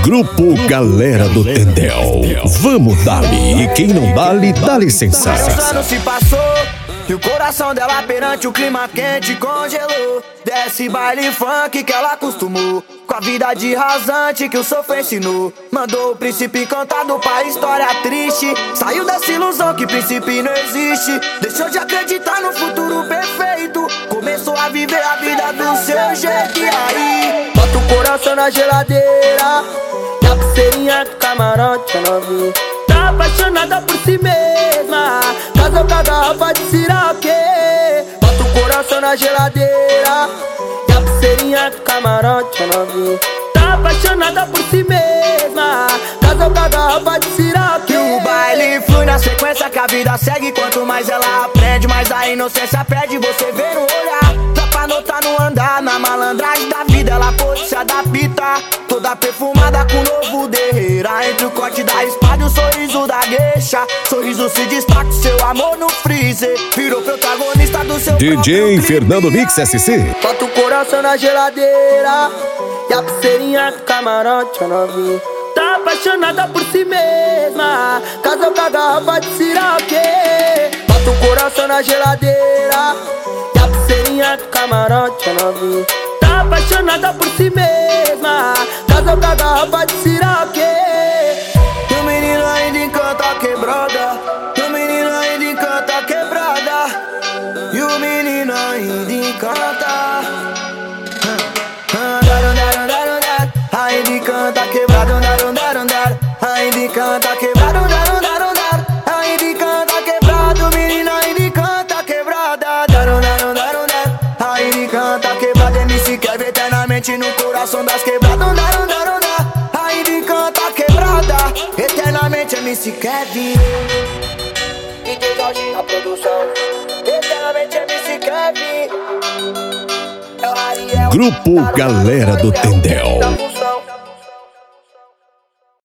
Grupo Galera do Tendel. Vamos dali, e quem não dá-lhe, dá licença. Os anos se passou e o coração dela perante o clima quente congelou. Desce baile funk que ela acostumou, com a vida de rasante que o sofrer ensinou. Mandou o príncipe encantado pra história triste. Saiu dessa ilusão que príncipe não existe. Deixou de acreditar no futuro perfeito. Começou a viver a vida do seu jeito. E aí, bota o coração na geladeira, e a pulseirinha do camarote é novinha. Tá apaixonada por si mesma, casou com a garrafa de siroque. Bota o coração na geladeira, e a pulseirinha do camarote é novinha. Tá apaixonada por si mesma, casou com a garrafa de siroque. E o baile flui na sequência que a vida segue. Quanto mais ela aprende, mais a inocência perde. Você vê no olhar, pra notar no andar. Na malandragem da vida ela pôde se adaptar. Toda perfumada com novo derreira. Entre o corte da espada e o sorriso da gueixa. Sorriso se destaca, seu amor no freezer. Virou protagonista do seu DJ Fernando Mix SC. Bota o coração na geladeira, e a pulseirinha do camarote é novinha. Tá apaixonada por si mesma, casou com a garrafa de siroque. Bota o coração na geladeira, e a pulseirinha do camarote é novinha. Tá apaixonada por si mesma, casou com a garrafa de siroque. E o menino ainda encanta a quebrada, e o menino ainda encanta a quebrada, e o menino ainda encanta. Ainda encanta quebrado, ainda encanta quebrado, ainda encanta quebrado, menino ainda encanta quebrada, ainda encanta quebrada, MC Kevin eternamente no coração das quebradas, ainda encanta quebrada, eternamente MC Kevin. E DJ Jorge na produção, eternamente MC Kevin. Grupo Galera do Tendel.